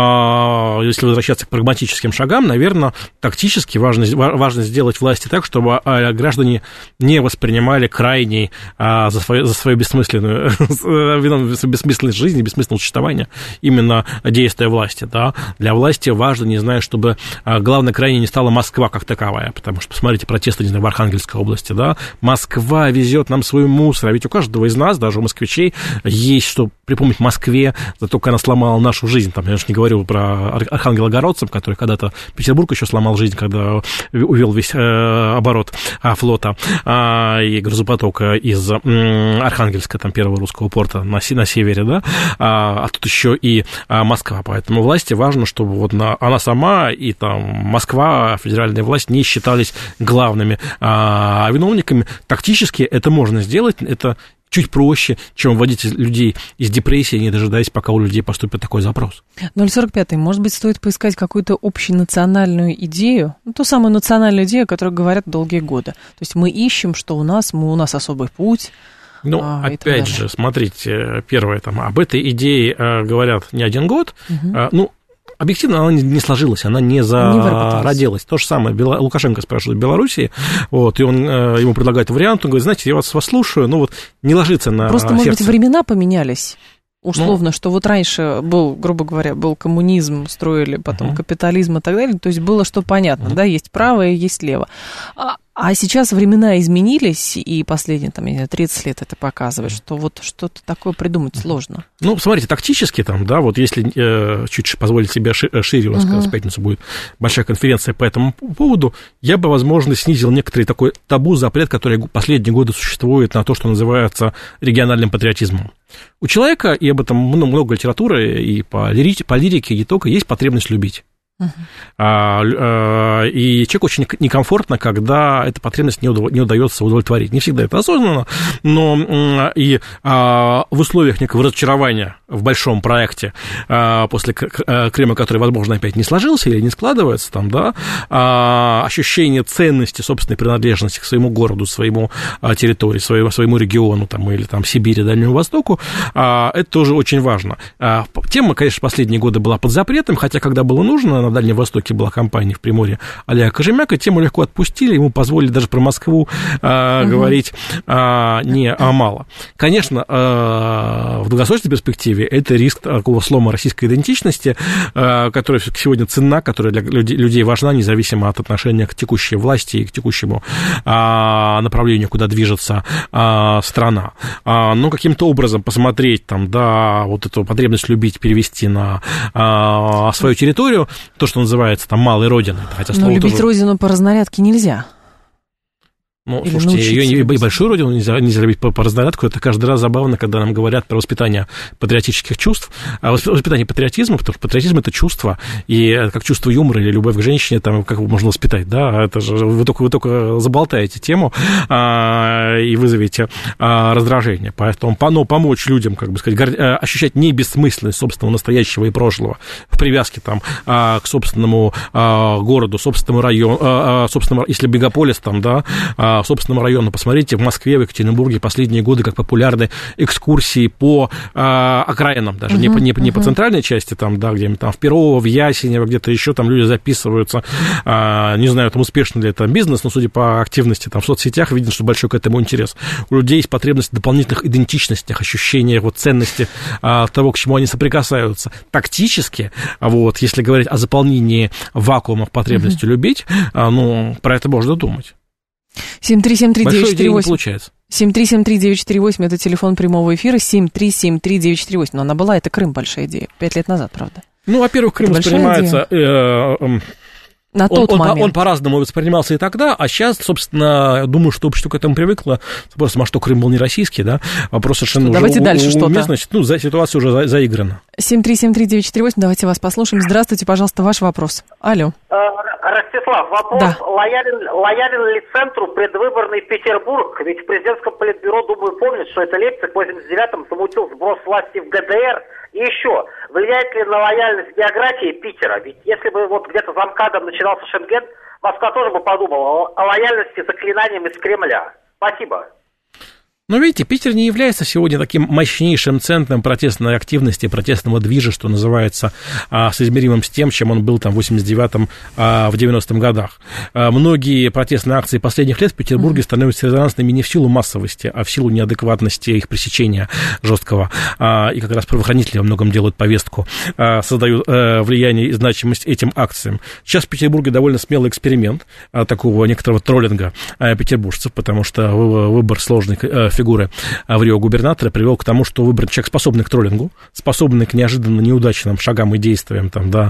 если возвращаться к прагматическим шагам, наверное, тактически важно, важно сделать власти так, чтобы граждане не воспринимали крайней а, за, свою, за свою бессмысленную, бессмысленность жизни, бессмысленное существование именно действия власти. Да? Для власти важно, не знаю, чтобы главной крайней не стала Москва как таковая, потому что, посмотрите, протесты, не знаю, в Архангельской области, да? Москва везет нам свой мусор, а ведь у каждого из нас, даже у москвичей, есть что припомнить Москве, за то, как она сломала нашу жизнь. Там, я же не говорю про Архангелогородцев, который когда-то Петербург еще сломал жизнь, когда увел весь э, оборот а, флота а, и грузопотока из м, Архангельска, там, первого русского порта на, на севере, да, а, а тут еще и а, Москва. Поэтому власти важно, чтобы вот на, она сама и там Москва, федеральная власть не считались главными а, виновниками. Тактически это можно сделать, это чуть проще, чем вводить людей из депрессии, не дожидаясь, пока у людей поступит такой запрос. ноль сорок пять. Может быть, стоит поискать какую-то общенациональную идею, ну, ту самую национальную идею, о которой говорят долгие годы. То есть мы ищем, что у нас, мы, у нас особый путь. Ну, а, опять же, смотрите, первое, там, об этой идее э, говорят не один год, угу. э, ну, объективно она не сложилась, она не зародилась. То же самое Лукашенко спрашивает в Белоруссии, вот, и он, ему предлагает вариант, он говорит, знаете, я вас, вас слушаю, но вот не ложится на Просто, сердце. Может быть, времена поменялись. Условно, ну, что вот раньше был, грубо говоря, был коммунизм, строили потом uh-huh. капитализм и так далее, то есть было что понятно, uh-huh. да, есть правое, есть лево. А, а сейчас времена изменились, и последние, там, я не знаю, тридцать лет это показывает, что вот что-то такое придумать uh-huh. сложно. Ну, смотрите, тактически там, да, вот если э, чуть позволить себе шире, у нас uh-huh. в пятницу будет большая конференция по этому поводу, я бы, возможно, снизил некоторый такой табу, запрет, который последние годы существует на то, что называется региональным патриотизмом. У человека, и об этом много, много литературы, и по лирике, по лирике, и не только, есть потребность любить. Uh-huh. А, а, и человеку очень некомфортно, когда эта потребность не, удов... не удается удовлетворить. Не всегда это осознанно, но и а, в условиях некого разочарования в большом проекте, а, после Крыма, который, возможно, опять не сложился или не складывается, там, да, а, ощущение ценности собственной принадлежности к своему городу, своему а, территории, своему, своему региону, там, или там, Сибири, Дальнему Востоку, а, это тоже очень важно. А, тема, конечно, последние годы была под запретом, хотя, когда было нужно, на Дальнем Востоке была кампания в Приморье Олега Кожемяка, тему легко отпустили, ему позволили даже про Москву а, угу. говорить а, не а, мало. Конечно, а, в долгосрочной перспективе это риск такого слома российской идентичности, а, которая все-таки сегодня ценна, которая для людей, людей важна, независимо от отношения к текущей власти и к текущему а, направлению, куда движется а, страна. А, но каким-то образом посмотреть там, да, вот эту потребность любить перевести на а, свою территорию, то, что называется там малой родиной. Хотя но любить тоже... родину по разнарядке нельзя. Ну, или слушайте, ее и большую родину нельзя, нельзя любить по, по разнарядку. Это каждый раз забавно, когда нам говорят про воспитание патриотических чувств. А воспитание патриотизма, потому что патриотизм – это чувство, и как чувство юмора или любовь к женщине, там, как можно воспитать, да? Это же вы только, вы только заболтаете тему а, и вызовете а, раздражение. Поэтому но помочь людям, как бы сказать, ощущать не бессмысленность собственного настоящего и прошлого в привязке там, а, к собственному а, городу, собственному району, а, собственному, если мегаполис, там, да, в собственном районе. Посмотрите, в Москве, в Екатеринбурге последние годы как популярны экскурсии по а, окраинам, даже uh-huh, не, по, не, uh-huh. не по центральной части, там, да, где-нибудь там в Перово, в Ясенево, где-то еще там люди записываются. А, не знаю, там успешно ли это бизнес, но судя по активности там в соцсетях, видно, что большой к этому интерес. У людей есть потребность в дополнительных идентичностях, ощущениях вот, ценности а, того, к чему они соприкасаются. Тактически, вот, если говорить о заполнении вакуума потребностью uh-huh. любить, а, ну, про это можно думать. семь три семь три девять четыре восемь. Получается. семь три семь три девять четыре восемь, это телефон прямого эфира, семь три семь три девять четыре восемь. Но она была, это Крым, большая идея. Пять лет назад, правда. Ну, во-первых, Крым воспринимается... На тот он, момент. Он, он по-разному воспринимался и тогда, а сейчас, собственно, думаю, что общество к этому привыкло. Просто, а что, Крым был не российский, да? Вопрос совершенно уже давайте дальше что-то. Уместность. Ну, за, ситуация уже за, заиграна. семь три семь три девять четыре восемь, давайте вас послушаем. Здравствуйте, пожалуйста, ваш вопрос. Алло. Ростислав, вопрос, да. лоялен, лоялен ли центру предвыборный Петербург? Ведь в президентском политбюро, думаю, помнят, что это Лейпциг в восемьдесят девятом замутил сброс власти в ГДР. И еще, влияет ли на лояльность географии Питера? Ведь если бы вот где-то за МКАДом начинался Шенген, Москва тоже бы подумала о лояльности заклинаниям из Кремля. Спасибо. Но, видите, Питер не является сегодня таким мощнейшим центром протестной активности, протестного движа, что называется, соизмеримым с тем, чем он был там в восемьдесят девятом, в девяностых годах. Многие протестные акции последних лет в Петербурге становятся резонансными не в силу массовости, а в силу неадекватности их пресечения жесткого. И как раз правоохранители во многом делают повестку, создают влияние и значимость этим акциям. Сейчас в Петербурге довольно смелый эксперимент такого некоторого троллинга петербуржцев, потому что выбор сложный фигуры в Рио губернатора привел к тому, что выбран человек, способный к троллингу, способный к неожиданно неудачным шагам и действиям, там, да,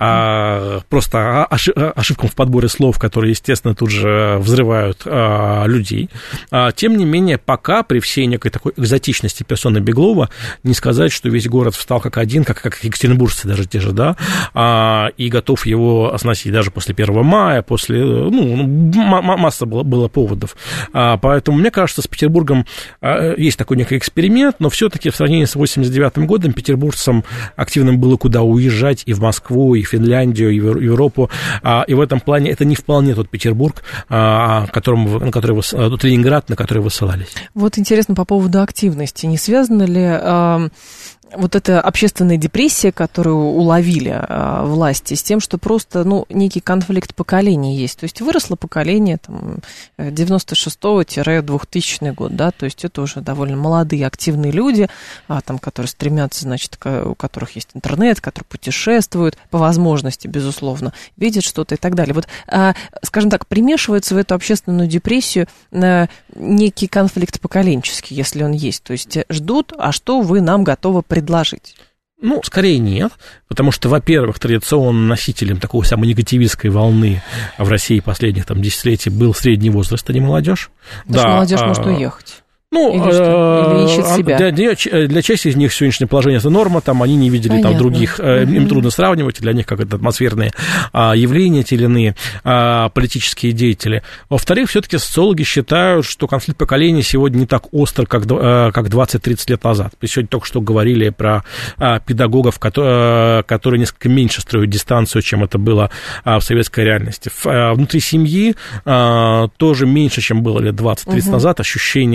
а, просто ошибкам в подборе слов, которые, естественно, тут же взрывают а, людей. А, тем не менее, пока при всей некой такой экзотичности персоны Беглова не сказать, что весь город встал как один, как, как екатеринбуржцы даже те же, да, а, и готов его сносить даже после первого мая, после, ну, масса было, было поводов. А, поэтому, мне кажется, с Петербургом есть такой некий эксперимент, но все-таки в сравнении с восемьдесят девятым годом петербуржцам активным было куда уезжать и в Москву, и в Финляндию, и в Европу, и в этом плане это не вполне тот Петербург, которому, на который, тот Ленинград, на который вы ссылались. Вот интересно по поводу активности. Не связано ли вот эта общественная депрессия, которую уловили э, власти, с тем, что просто, ну, некий конфликт поколений есть. То есть выросло поколение там, девяносто шестого - двухтысячный год, да, то есть это уже довольно молодые, активные люди, а, там, которые стремятся, значит, к, у которых есть интернет, которые путешествуют по возможности, безусловно, видят что-то и так далее. Вот, э, скажем так, примешивается в эту общественную депрессию э, некий конфликт поколенческий, если он есть. То есть ждут, а что вы нам готовы предложить? предложить? Ну, скорее нет, потому что, во-первых, традиционным носителем такой самой негативистской волны в России последних там десятилетий был средний возраст, а не молодежь. Потому да, молодежь а... может уехать. Ну, или, или ищет себя. Для, для, для части из них сегодняшнее положение это норма, там они не видели Понятно. Там других, mm-hmm. им трудно сравнивать, для них как это атмосферные а, явления, те или иные а, политические деятели. Во-вторых, все-таки социологи считают, что конфликт поколений сегодня не так остр, как, как двадцать-тридцать лет назад. Мы сегодня только что говорили про а, педагогов, которые, которые несколько меньше строят дистанцию, чем это было а, в советской реальности. В, а, внутри семьи а, тоже меньше, чем было лет двадцать-тридцать mm-hmm. назад, ощущение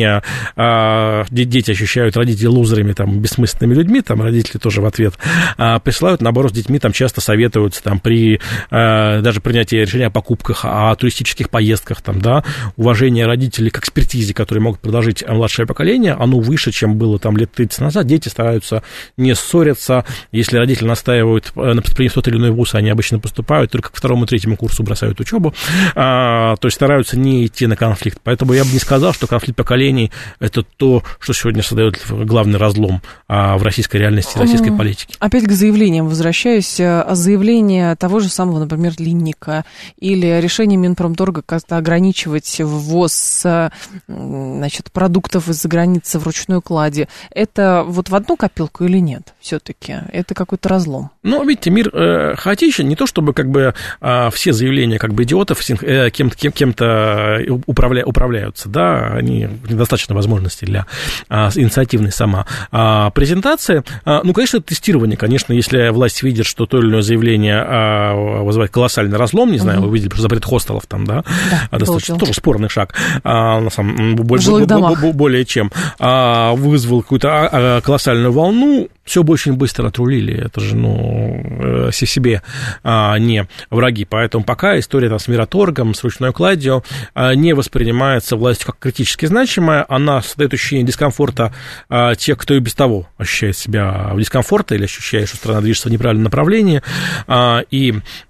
дети ощущают родителей лузерами, там, бессмысленными людьми, там, родители тоже в ответ присылают, наоборот, с детьми там часто советуются там, при даже принятии решения о покупках, о туристических поездках, там, да, уважение родителей к экспертизе, которые могут предложить младшее поколение, оно выше, чем было там лет тридцать назад. Дети стараются не ссориться. Если родители настаивают на поступлении в тот или иной вуз, они обычно поступают, только к второму, третьему курсу бросают учебу, а, то есть стараются не идти на конфликт. Поэтому я бы не сказал, что конфликт поколений – это то, что сегодня создает главный разлом а, в российской реальности, российской политике. Опять к заявлениям возвращаюсь. Заявление того же самого, например, Линника или решение Минпромторга как-то ограничивать ввоз, значит, продуктов из-за границы в ручной клади. Это вот в одну копилку или нет все-таки? Это какой-то разлом? Ну, видите, мир э, хаотичен. Не то, чтобы как бы э, все заявления как бы идиотов э, кем-то, кем- кем-то управля- управляются, да, они недостаточно возможностей для э, инициативной сама э, презентации. Э, ну, конечно, тестирование. Конечно, если власть видит, что то или иное заявление э, вызывает колоссальный разлом, не знаю, mm-hmm. вы видели про запрет хостелов там, да, да достаточно тоже спорный шаг, э, на самом более, более, более чем, э, вызвал какую-то колоссальную волну. Все бы очень быстро отрулили, это же, ну, себе а, не враги, поэтому пока история там с Мираторгом, с ручной кладью а, не воспринимается властью как критически значимая, она создает ощущение дискомфорта а, тех, кто и без того ощущает себя в дискомфорте или ощущает, что страна движется в неправильном направлении, а, и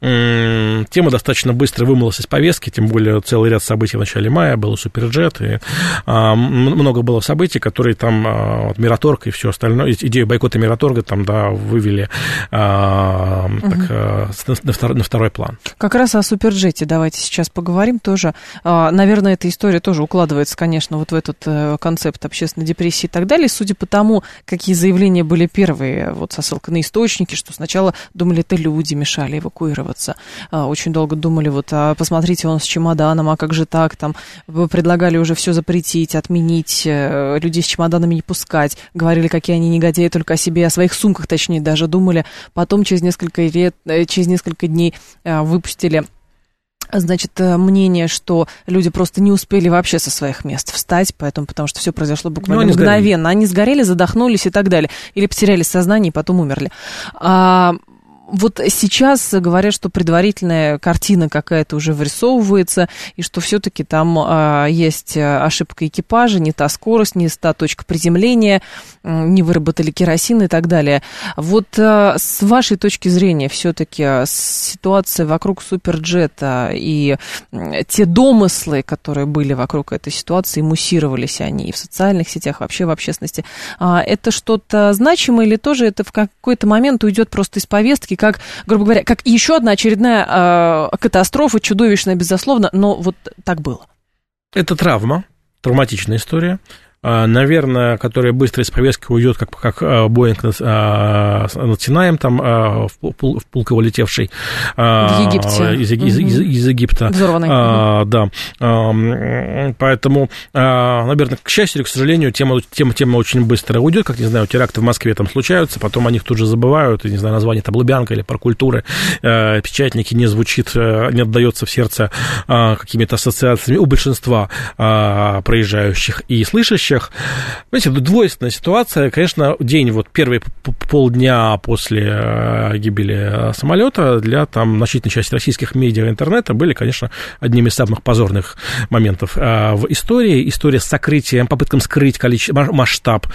м- тема достаточно быстро вымылась из повестки, тем более целый ряд событий в начале мая, был Суперджет, и а, много было событий, которые там, а, вот, Мираторг и все остальное, идею бойкота Мираторга там, да, вывели а, угу. так, а, на, втор, на второй план. Как раз о Суперджете давайте сейчас поговорим тоже. А, наверное, эта история тоже укладывается, конечно, вот в этот а, концепт общественной депрессии и так далее. Судя по тому, какие заявления были первые, вот со ссылкой на источники, что сначала думали, это люди мешали эвакуироваться. А, очень долго думали, вот, а, посмотрите, он с чемоданом, а как же так, там, предлагали уже все запретить, отменить, а, людей с чемоданами не пускать, говорили, какие они негодяи, только о себе, о своих сумках, точнее, даже думали. Потом через несколько лет, через несколько дней выпустили, значит, мнение, что люди просто не успели вообще со своих мест встать, поэтому, потому что все произошло буквально ну, они мгновенно. Сгорели. Они сгорели, задохнулись и так далее. Или потеряли сознание и потом умерли. А, вот сейчас говорят, что предварительная картина какая-то уже вырисовывается, и что все-таки там а, есть ошибка экипажа, не та скорость, не та точка приземления, не выработали керосин и так далее. Вот а, с вашей точки зрения все-таки ситуация вокруг Суперджета и те домыслы, которые были вокруг этой ситуации, муссировались они и в социальных сетях, вообще в общественности, а, это что-то значимое или тоже это в какой-то момент уйдет просто из повестки, как, грубо говоря, как еще одна очередная э, катастрофа, чудовищная, безусловно, но вот так было? Это травма, травматичная история. Наверное, которая быстро из повестки уйдет, как, как Боинг над, над Синаем, там, в, пул, в пулково летевший в Египте. Из, из, из, из Египта. Взорванный. А, да. Поэтому, наверное, к счастью или к сожалению, тема, тема, тема очень быстро уйдет, как, не знаю, теракты в Москве там случаются, потом о них тут же забывают, и, не знаю, название там Лубянка или Паркультуры, печатники не звучит, не отдается в сердце какими-то ассоциациями у большинства проезжающих и слышащих. Знаете, двойственная ситуация. Конечно, день, вот первые полдня после гибели самолета для там значительной части российских медиа и интернета были, конечно, одними из самых позорных моментов в истории. История с сокрытием, попытком скрыть количество, масштаб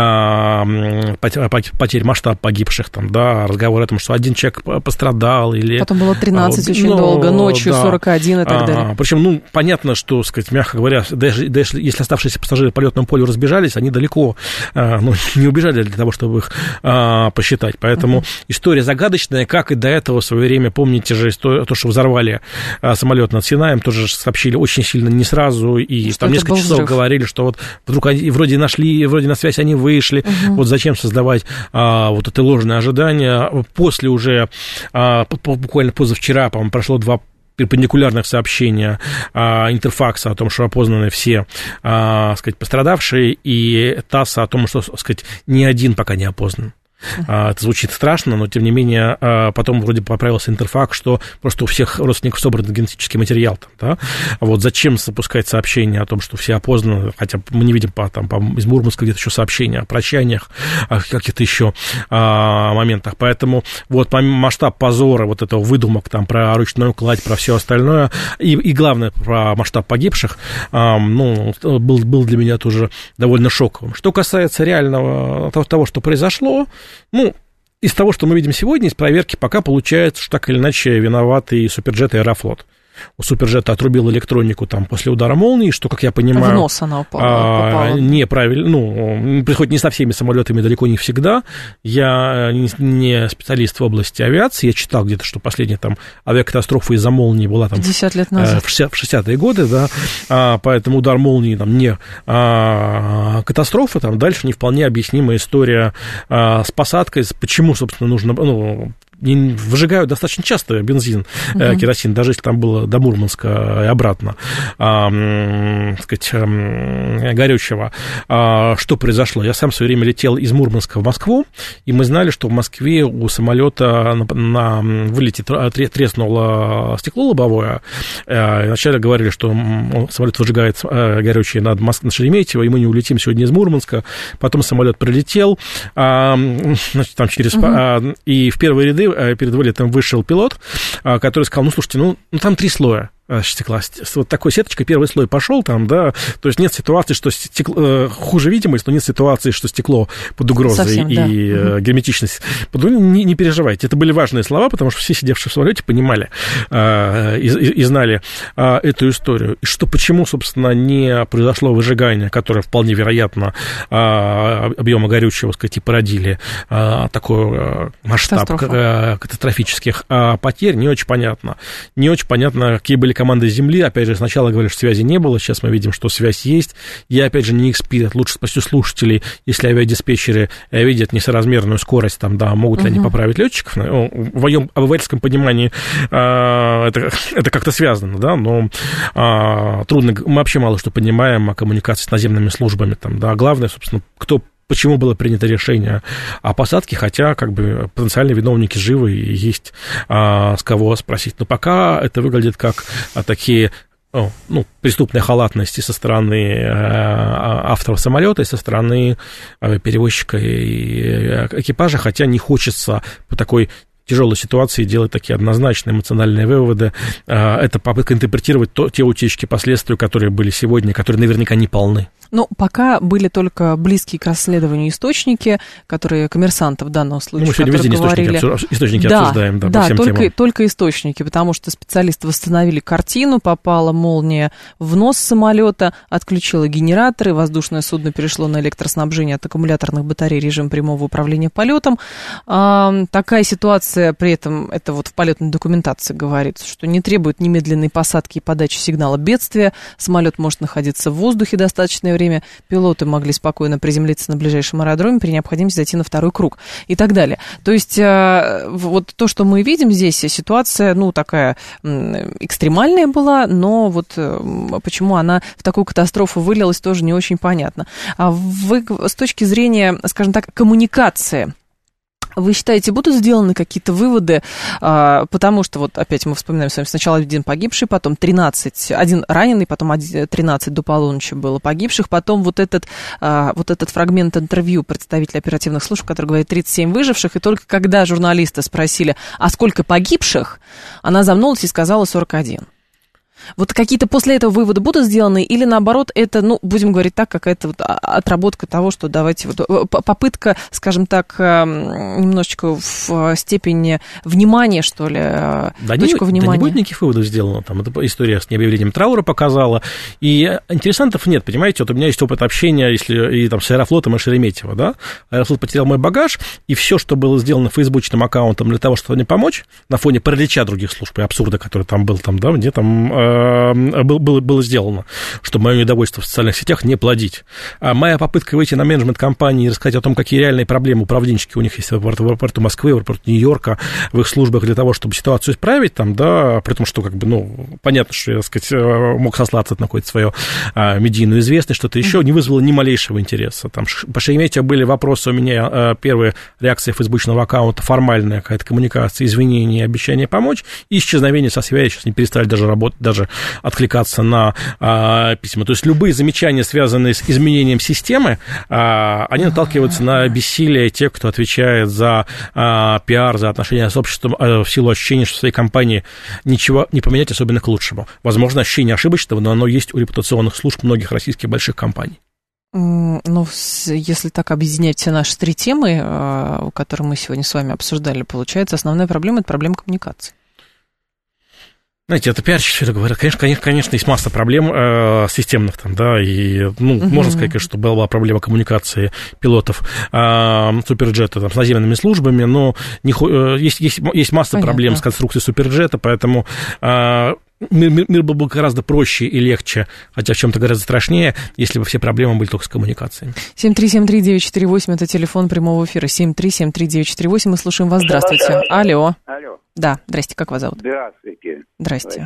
потерь, масштаб погибших, там, да, разговор о том, что один человек пострадал. Или, потом было тринадцать а, очень ну, долго, ночью да. сорок один и так далее. А, причем, ну, понятно, что, сказать, мягко говоря, даже, даже если оставшиеся пассажиры полетного полю разбежались, они далеко ну, не убежали для того, чтобы их а, посчитать. Поэтому uh-huh. история загадочная, как и до этого в свое время, помните же, историю, то, что взорвали а, самолет над Синаем, тоже сообщили очень сильно не сразу, и что там несколько часов взрыв. Говорили, что вот вдруг они вроде нашли, вроде на связь они вышли, uh-huh. вот зачем создавать а, вот это ложное ожидание. После уже, а, буквально позавчера, по-моему, прошло два перпендикулярных сообщения а, Интерфакса о том, что опознаны все, а, сказать, пострадавшие, и ТАССа о том, что, сказать, ни один пока не опознан. Uh-huh. Это звучит страшно, но, тем не менее, потом вроде поправился интерфакт, что просто у всех родственников собран генетический материал. Там, да? Вот зачем запускать сообщения о том, что все опознаны, хотя мы не видим по, там, по, из Мурманска где-то еще сообщения о прощаниях, о каких-то еще а, моментах. Поэтому вот масштаб позора вот этого выдумок там, про ручную кладь, про все остальное, и, и главное, про масштаб погибших, а, ну, был, был для меня тоже довольно шоковым. Что касается реального того, что произошло, ну, из того, что мы видим сегодня, из проверки, пока получается, что так или иначе виноваты и Суперджет, и Аэрофлот. У Суперджета отрубил электронику там после удара молнии, что, как я понимаю... В нос она упала. А, попала. Неправильно, ну, происходит не со всеми самолетами, далеко не всегда. Я не специалист в области авиации, я читал где-то, что последняя там авиакатастрофа из-за молнии была там... пятьдесят лет назад. В шестидесятые годы, да, а, поэтому удар молнии там не а, катастрофа, там дальше не вполне объяснимая история а, с посадкой, почему, собственно, нужно... Ну, выжигают достаточно часто бензин, uh-huh. керосин, даже если там было до Мурманска и обратно, а, так сказать, горючего. А, что произошло? Я сам в свое время летел из Мурманска в Москву, и мы знали, что в Москве у самолета на, на вылете треснуло стекло лобовое. И вначале говорили, что самолет выжигает горючее над, Моск... над Шереметьево, и мы не улетим сегодня из Мурманска. Потом самолет прилетел, а, значит, там через... Uh-huh. А, и в первые ряды перед вылетом вышел пилот, который сказал, ну, слушайте, ну, ну там три слоя стекла. Вот такой сеточкой первый слой пошел там, да, то есть нет ситуации, что стекло, хуже видимость, но нет ситуации, что стекло под угрозой. Совсем, и да. Герметичность. Не, не переживайте, это были важные слова, потому что все сидевшие в самолете понимали э, и, и знали э, эту историю. И что, почему, собственно, не произошло выжигание, которое вполне вероятно э, объема горючего, сказать, и породили э, такой э, масштаб э, катастрофических э, потерь, не очень понятно. Не очень понятно, какие были команды Земли. Опять же, сначала говорили, что связи не было, сейчас мы видим, что связь есть. Я, опять же, не эксперт, лучше спросю слушателей, если авиадиспетчеры видят несоразмерную скорость, там, да, могут ли uh-huh. они поправить летчиков. Ну, в моем обывательском понимании а, это, это как-то связано, да, но а, трудно, мы вообще мало что понимаем о коммуникации с наземными службами, там, да, главное, собственно, кто почему было принято решение о посадке, хотя как бы потенциальные виновники живы и есть а, с кого спросить. Но пока это выглядит как а, такие... О, ну, преступная халатность и со стороны э, авторов самолета, и со стороны авиаперевозчика и экипажа, хотя не хочется по такой тяжелой ситуации делать такие однозначные эмоциональные выводы. Это попытка интерпретировать то, те утечки, последствия, которые были сегодня, которые наверняка не полны. Ну, пока были только близкие к расследованию источники, которые коммерсанты в данном случае, ну, мы сегодня везде говорили... источники, источники да, обсуждаем, да, да, по всем только, темам. только источники, потому что специалисты восстановили картину, попала молния в нос самолета, отключила генераторы, воздушное судно перешло на электроснабжение от аккумуляторных батарей, режим прямого управления полетом. А, такая ситуация, при этом, это вот в полетной документации говорится, что не требует немедленной посадки и подачи сигнала бедствия, самолет может находиться в воздухе достаточное время, время пилоты могли спокойно приземлиться на ближайшем аэродроме, при необходимости зайти на второй круг и так далее. То есть вот то, что мы видим здесь, ситуация, ну, такая экстремальная была, но вот почему она в такую катастрофу вылилась, тоже не очень понятно. А вы с точки зрения, скажем так, коммуникации, вы считаете, будут сделаны какие-то выводы, потому что, вот опять мы вспоминаем с вами, сначала один погибший, потом тринадцать, один раненый, потом тринадцать до полуночи было погибших, потом вот этот, вот этот фрагмент интервью представителя оперативных служб, который говорит тридцать семь выживших, и только когда журналисты спросили, а сколько погибших, она замнулась и сказала сорок один. Вот какие-то после этого выводы будут сделаны, или наоборот, это, ну, будем говорить так, какая-то вот отработка того, что давайте, вот, попытка, скажем так, немножечко в степени внимания, что ли, да точку не, внимания. Да не будет никаких выводов сделано, там, эта история с необъявлением траура показала, и интересантов нет, понимаете, вот у меня есть опыт общения, если и там с Аэрофлотом и Шереметьево, да, Аэрофлот потерял мой багаж, и все, что было сделано фейсбучным аккаунтом для того, чтобы мне помочь, на фоне паралича других служб и абсурда, который там был, там, да, где там было, было сделано, чтобы мое недовольство в социальных сетях не плодить. А моя попытка выйти на менеджмент компании и рассказать о том, какие реальные проблемы управленческие у них есть в аэропорту, в аэропорту Москвы, в аэропорту Нью-Йорка, в их службах для того, чтобы ситуацию исправить, там, да, при том, что, как бы, ну, понятно, что я, так сказать, мог сослаться на какое-то свое а, медийную известность, что-то еще, не вызвало ни малейшего интереса. Там по Шереметьево были вопросы у меня, а, первые реакции фейсбучного аккаунта, формальная какая-то коммуникация, извинения, обещание помочь, и исчезновение со связи, сейчас не перестали даже работать, даже откликаться на а, письма. То есть любые замечания, связанные с изменением системы, а, они наталкиваются на бессилие тех, кто отвечает за а, пиар, за отношения с обществом, а, в силу ощущения, что в своей компании ничего не поменять, особенно к лучшему. Возможно, ощущение ошибочного, но оно есть у репутационных служб многих российских больших компаний. Ну, если так объединять все наши три темы, которые мы сегодня с вами обсуждали, получается, основная проблема – это проблема коммуникации. Знаете, это пиарщики все это говорят. Конечно, конечно, конечно, есть масса проблем э, системных там, да, и, ну, uh-huh. можно сказать, что была проблема коммуникации пилотов э, Суперджета там, с наземными службами, но не, э, есть, есть, есть масса Понятно. проблем с конструкцией Суперджета, поэтому э, мир, мир был бы гораздо проще и легче, хотя в чем-то гораздо страшнее, если бы все проблемы были только с коммуникациями. семь три семь три девять четыре восемь, это телефон прямого эфира. семь три семь три девять четыре восемь, мы слушаем вас. Здравствуйте. Алло. Алло. Да, здрасте, как вас зовут? Здравствуйте. Здрасте.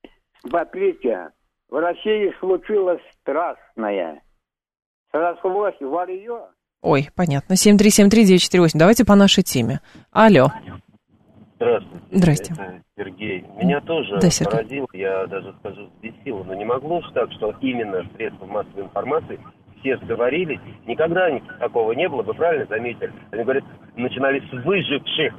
Смотрите, в России случилось страшное. Срослось варьё. Ой, понятно. семь три семь три девять четыре восемь. Давайте по нашей теме. Алло. Здравствуйте. Здрасте. Это Сергей. Меня тоже да, поразило, я даже скажу, взбесило, но не могло же так, что именно средства массовой информации все сговорились. Никогда такого не было, вы правильно заметили. Они говорят, начинали с выживших.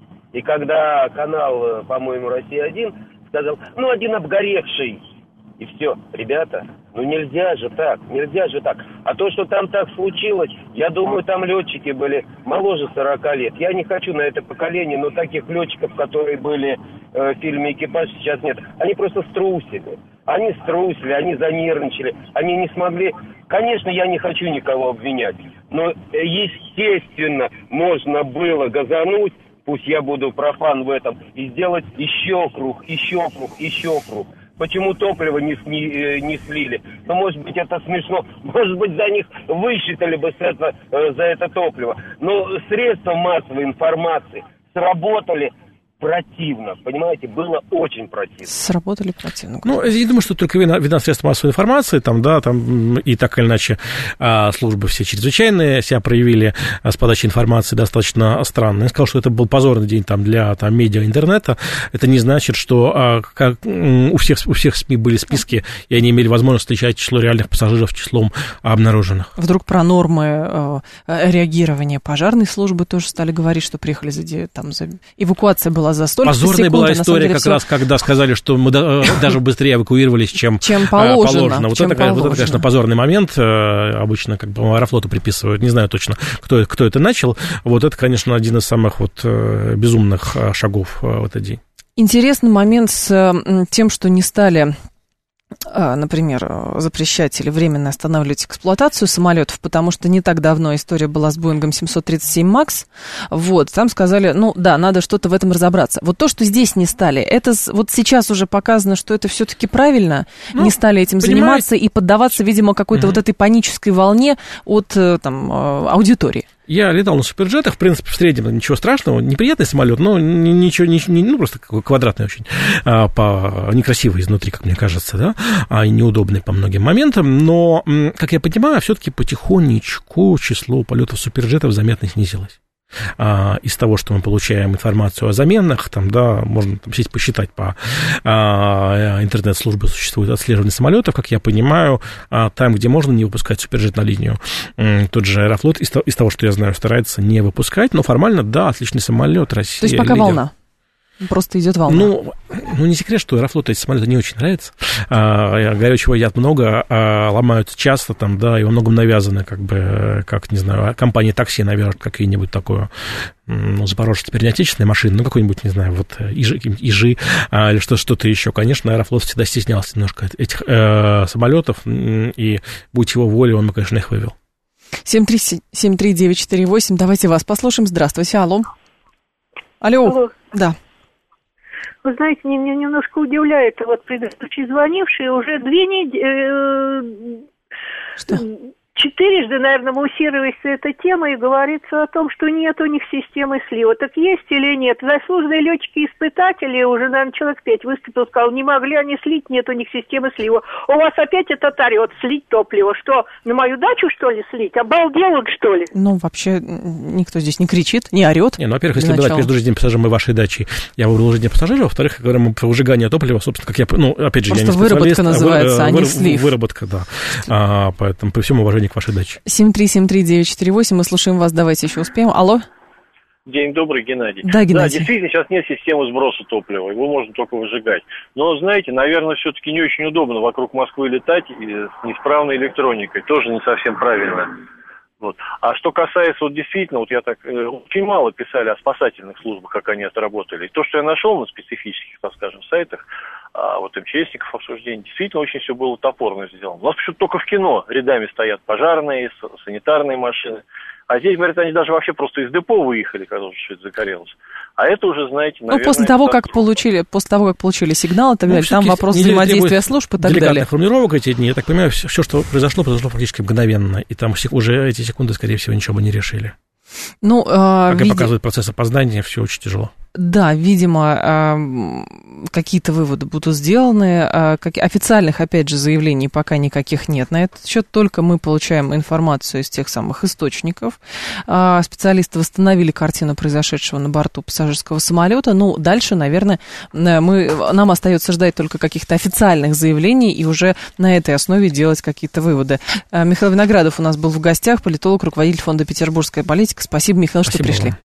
И когда канал, по-моему, «Россия-один» сказал, ну, один обгоревший. И все, ребята, ну нельзя же так, нельзя же так. А то, что там так случилось, я думаю, там летчики были моложе сорока лет. Я не хочу на это поколение, но таких летчиков, которые были э, в фильме «Экипаж», сейчас нет. Они просто струсили. Они струсили, они занервничали, они не смогли... Конечно, я не хочу никого обвинять, но, естественно, можно было газануть, пусть я буду профан в этом, и сделать еще круг, еще круг, еще круг. Почему топливо не, не, не слили? Ну, может быть, это смешно. Может быть, за них высчитали бы с это, за это топливо. Но средства массовой информации сработали противно, понимаете, было очень противно. Сработали противно. Ну, я думаю, что только вина, вина средств массовой информации, там, да, там, и так или иначе а, службы все чрезвычайные себя проявили а, с подачей информации достаточно странно. Я сказал, что это был позорный день там, для там, медиа, интернета. Это не значит, что а, как, у, всех, у всех СМИ были списки, и они имели возможность встречать число реальных пассажиров числом обнаруженных. Вдруг про нормы э, реагирования пожарной службы тоже стали говорить, что приехали за, там, за... эвакуация была за столько Позорная секунд, была история деле, как все... раз, когда сказали, что мы даже быстрее эвакуировались, чем, чем положено. положено. Вот, чем это, положено. вот это, конечно, позорный момент. Обычно как бы Аэрофлоту приписывают. Не знаю точно, кто, кто это начал. Вот это, конечно, один из самых вот безумных шагов в этот день. Интересный момент с тем, что не стали... например, запрещать или временно останавливать эксплуатацию самолетов, потому что не так давно история была с Боингом семьсот тридцать семь макс, вот, там сказали, ну, да, надо что-то в этом разобраться. Вот то, что здесь не стали, это вот сейчас уже показано, что это все-таки правильно, ну, не стали этим понимаете? заниматься и поддаваться, видимо, какой-то mm-hmm. вот этой панической волне от, там, аудитории. Я летал на суперджетах, в принципе, в среднем ничего страшного, неприятный самолет, но ничего, ничего не, ну, просто квадратный очень, а, по, некрасивый изнутри, как мне кажется, да, а, и неудобный по многим моментам, но, как я понимаю, все-таки потихонечку число полетов суперджетов заметно снизилось. А, из того, что мы получаем информацию о заменах, там, да, можно там, сесть посчитать по а, интернет-службе существует отслеживание самолетов, как я понимаю, а, там, где можно не выпускать суперджет на линию, тот же Аэрофлот, из, из того, что я знаю, старается не выпускать, но формально, да, отличный самолет, Россия. То есть пока лидер. Волна? Просто идет волна. Ну, ну, не секрет, что Аэрофлоту эти самолеты не очень нравятся. А, горючего яд много, а, ломаются часто, там, да, и во многом навязаны, как бы, как, не знаю, компании такси навяжут какие-нибудь такое, ну, Запорожец теперь не отечественная машина, ну, какой-нибудь, не знаю, вот, Ижи, Ижи а, или что, что-то еще. Конечно, Аэрофлот всегда стеснялся немножко этих э, самолетов, и, будь его волей, он бы, конечно, их вывел. семь три семь три девять четыре восемь, давайте вас послушаем. Здравствуйте, алло. Алло. Алло. Да. Вы знаете, меня немножко удивляет, вот предыдущий звонивший уже две недели... Что? Четырежды, наверное, муссируется эта тема и говорится о том, что нет у них системы слива. Так есть или нет? Заслуженные летчики-испытатели, уже, наверное, человек пять выступил, сказал, не могли они слить, нет у них системы слива. У вас опять этот орет, слить топливо. Что, на мою дачу, что ли, слить? Обалдел он, что ли? Ну, вообще, никто здесь не кричит, не орет. Не, ну, во-первых, если выбирать между жизнью пассажиром и вашей дачей, я выбрал жизнь пассажира. Во-вторых, говоря про выжигание топлива, собственно, как я, ну, опять же, просто я не выработка называется, а, вы, а не вы, слив. Выработка, да. А, поэтому, при всем уважении к вашей даче. семь три семь три девять четыре восемь, мы слушаем вас, давайте еще успеем. Алло? День добрый, Геннадий. Да, Геннадий. Да, действительно, сейчас нет системы сброса топлива, его можно только выжигать. Но, знаете, наверное, все-таки не очень удобно вокруг Москвы летать с неисправной электроникой, тоже не совсем правильно. Вот. А что касается, вот действительно, вот я так, э, очень мало писали о спасательных службах, как они отработали. И то, что я нашел на специфических, так скажем, сайтах, а, вот МЧСников обсуждений, действительно очень все было топорно сделано. У нас почему-то только в кино рядами стоят пожарные, санитарные машины. А здесь, говорят, они даже вообще просто из депо выехали, когда уже все это загорелось. А это уже, знаете, наверное... Ну, после того, как получили, после того, как получили сигнал и так ну, далее, там вопрос взаимодействия служб и так далее. Формулировок эти дни, я так понимаю, все, все, что произошло, произошло практически мгновенно. И там уже эти секунды, скорее всего, ничего бы не решили. Ну, как види... и показывает процесс опоздания, все очень тяжело. Да, видимо, какие-то выводы будут сделаны. Официальных, опять же, заявлений пока никаких нет. На этот счет только мы получаем информацию из тех самых источников. Специалисты восстановили картину произошедшего на борту пассажирского самолета. Ну, дальше, наверное, мы, нам остается ждать только каких-то официальных заявлений и уже на этой основе делать какие-то выводы. Михаил Виноградов у нас был в гостях, политолог, руководитель фонда «Петербургская политика». Спасибо, Михаил, Спасибо, что пришли.